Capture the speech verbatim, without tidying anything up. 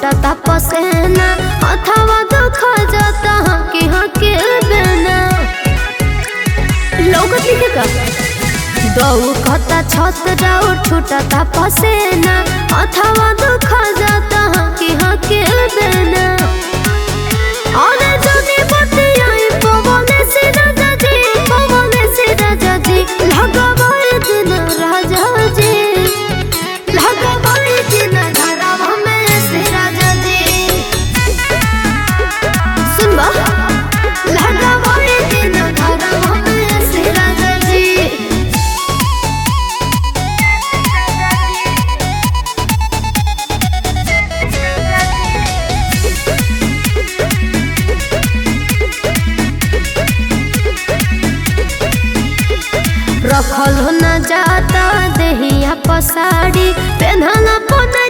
छूटता पसेना अथवा दुख जाता हकी हकी बेना लोग लिखे का दऊ खता छत जाओ छूटता पसेना अथवा दुख जाता हकी हकी बेना और जदी बतियाई पवने से राजा जी पवने से राजा जी लगवाए दिन राजा जी लगवाए दिन घरवा में से राजा जी सुनबा लगवाए दिन घरवा में से राजा जी रखल न जाता देहिया पसाड़ी पेन्हला पना